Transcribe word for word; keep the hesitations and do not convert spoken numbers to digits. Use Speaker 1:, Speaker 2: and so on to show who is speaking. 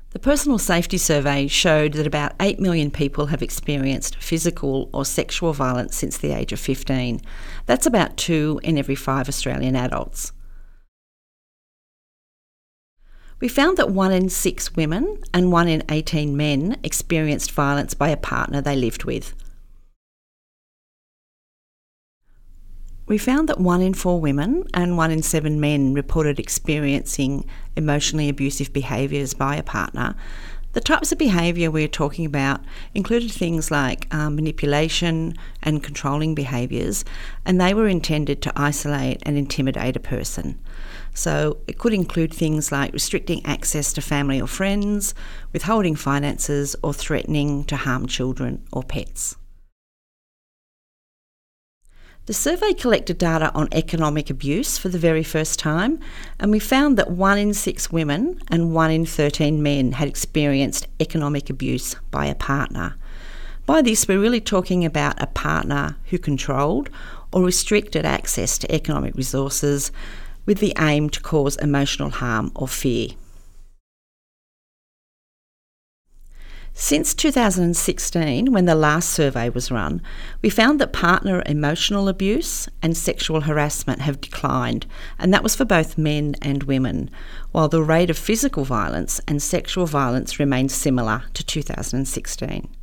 Speaker 1: The Personal Safety Survey showed that about eight million people have experienced physical or sexual violence since the age of fifteen. That's about two in every five Australian adults. We found that one in six women and one in eighteen men experienced violence by a partner they lived with. We found that one in four women and one in seven men reported experiencing emotionally abusive behaviours by a partner. The types of behaviour we're talking about included things like um, manipulation and controlling behaviours, and they were intended to isolate and intimidate a person. So it could include things like restricting access to family or friends, withholding finances, or threatening to harm children or pets. The survey collected data on economic abuse for the very first time, and we found that one in six women and one in thirteen men had experienced economic abuse by a partner. By this, we're really talking about a partner who controlled or restricted access to economic resources with the aim to cause emotional harm or fear. Since two thousand sixteen, when the last survey was run, we found that partner emotional abuse and sexual harassment have declined, and that was for both men and women, while the rate of physical violence and sexual violence remained similar to two thousand sixteen.